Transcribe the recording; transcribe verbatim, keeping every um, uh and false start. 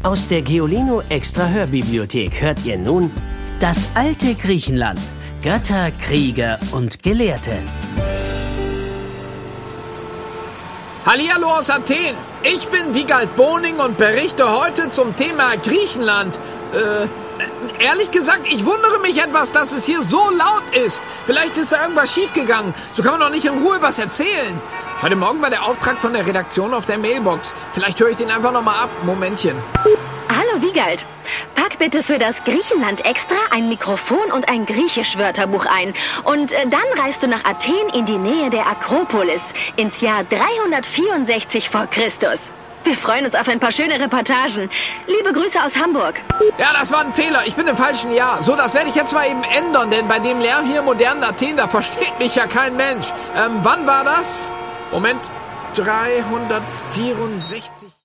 Aus der Geolino Extra Hörbibliothek hört ihr nun Das alte Griechenland. Götter, Krieger und Gelehrte. Hallihallo aus Athen. Ich bin Wiegald Boning und berichte heute zum Thema Griechenland. Äh, ehrlich gesagt, ich wundere mich etwas, dass es hier so laut ist. Vielleicht ist da irgendwas schiefgegangen. So kann man doch nicht in Ruhe was erzählen. Heute Morgen war der Auftrag von der Redaktion auf der Mailbox. Vielleicht höre ich den einfach nochmal ab. Momentchen. Hallo Wiegald. Pack bitte für das Griechenland Extra ein Mikrofon und ein Griechisch-Wörterbuch ein. Und äh, dann reist du nach Athen in die Nähe der Akropolis ins Jahr dreihundertvierundsechzig vor Christus. Wir freuen uns auf ein paar schöne Reportagen. Liebe Grüße aus Hamburg. Ja, das war ein Fehler. Ich bin im falschen Jahr. So, das werde ich jetzt mal eben ändern, denn bei dem Lärm hier im modernen Athen, da versteht mich ja kein Mensch. Ähm, wann war das? Moment, dreihundertvierundsechzig.